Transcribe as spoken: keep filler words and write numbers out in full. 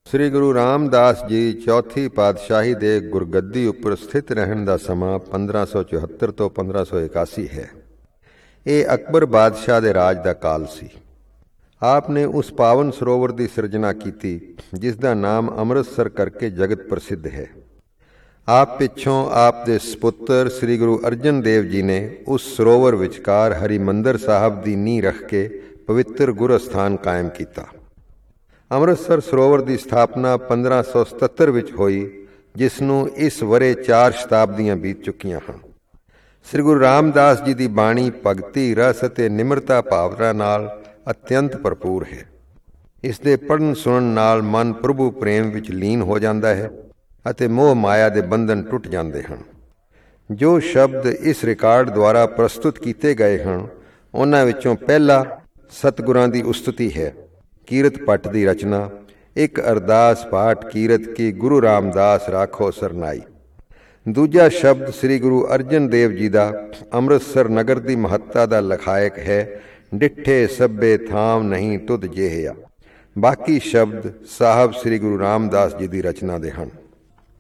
ਸ੍ਰੀ ਗੁਰੂ ਰਾਮਦਾਸ ਜੀ ਚੌਥੀ ਪਾਤਸ਼ਾਹੀ ਦੇ ਗੁਰਗੱਦੀ ਉੱਪਰ ਸਥਿਤ ਰਹਿਣ ਦਾ ਸਮਾਂ ਪੰਦਰਾਂ ਸੌ ਚੁਹੱਤਰ ਤੋਂ ਪੰਦਰਾਂ ਸੌ ਇਕਾਸੀ ਹੈ। ਇਹ ਅਕਬਰ ਬਾਦਸ਼ਾਹ ਦੇ ਰਾਜ ਦਾ ਕਾਲ ਸੀ। ਆਪ ਨੇ ਉਸ ਪਾਵਨ ਸਰੋਵਰ ਦੀ ਸਿਰਜਣਾ ਕੀਤੀ ਜਿਸ ਦਾ ਨਾਮ ਅੰਮ੍ਰਿਤਸਰ ਕਰਕੇ ਜਗਤ ਪ੍ਰਸਿੱਧ ਹੈ। ਆਪ ਪਿੱਛੋਂ ਆਪ ਦੇ ਸਪੁੱਤਰ ਸ੍ਰੀ ਗੁਰੂ ਅਰਜਨ ਦੇਵ ਜੀ ਨੇ ਉਸ ਸਰੋਵਰ ਵਿਚਕਾਰ ਹਰਿਮੰਦਰ ਸਾਹਿਬ ਦੀ ਨੀਂਹ ਰੱਖ ਕੇ ਪਵਿੱਤਰ ਗੁਰ ਅਸਥਾਨ ਕਾਇਮ ਕੀਤਾ। ਅੰਮ੍ਰਿਤਸਰ ਸਰੋਵਰ ਦੀ ਸਥਾਪਨਾ ਪੰਦਰਾਂ ਸੌ ਸਤੱਤਰ ਵਿੱਚ ਹੋਈ, ਜਿਸ ਨੂੰ ਇਸ ਵਰੇ ਚਾਰ ਸ਼ਤਾਬਦੀਆਂ ਬੀਤ ਚੁੱਕੀਆਂ ਹਨ। ਸ੍ਰੀ ਗੁਰੂ ਰਾਮਦਾਸ ਜੀ ਦੀ ਬਾਣੀ ਭਗਤੀ ਰਸ ਅਤੇ ਨਿਮਰਤਾ ਭਾਵਨਾ ਨਾਲ ਅਤਿਅੰਤ ਭਰਪੂਰ ਹੈ। ਇਸ ਦੇ ਪੜ੍ਹਨ ਸੁਣਨ ਨਾਲ ਮਨ ਪ੍ਰਭੂ ਪ੍ਰੇਮ ਵਿੱਚ ਲੀਨ ਹੋ ਜਾਂਦਾ ਹੈ ਅਤੇ ਮੋਹ ਮਾਇਆ ਦੇ ਬੰਧਨ ਟੁੱਟ ਜਾਂਦੇ ਹਨ। ਜੋ ਸ਼ਬਦ ਇਸ ਰਿਕਾਰਡ ਦੁਆਰਾ ਪ੍ਰਸਤੁਤ ਕੀਤੇ ਗਏ ਹਨ, ਉਹਨਾਂ ਵਿੱਚੋਂ ਪਹਿਲਾ ਸਤਿਗੁਰਾਂ ਦੀ ਉਸਤਤੀ ਹੈ। ਕੀਰਤ ਪੱਟ ਦੀ ਰਚਨਾ, ਇੱਕ ਅਰਦਾਸ ਪਾਠ ਕੀਰਤ ਕੀ ਗੁਰੂ ਰਾਮਦਾਸ ਰਾਖੋ ਸਰਨਾਈ। ਦੂਜਾ ਸ਼ਬਦ ਸ੍ਰੀ ਗੁਰੂ ਅਰਜਨ ਦੇਵ ਜੀ ਦਾ ਅੰਮ੍ਰਿਤਸਰ ਨਗਰ ਦੀ ਮਹੱਤਤਾ ਦਾ ਲਖਾਇਕ ਹੈ, ਡਿੱਠੇ ਸਭੇ ਥਾਮ ਨਹੀਂ ਤੁਧ ਜਿਹਿਆ। ਬਾਕੀ ਸ਼ਬਦ ਸਾਹਿਬ ਸ੍ਰੀ ਗੁਰੂ ਰਾਮਦਾਸ ਜੀ ਦੀ ਰਚਨਾ ਦੇ ਹਨ।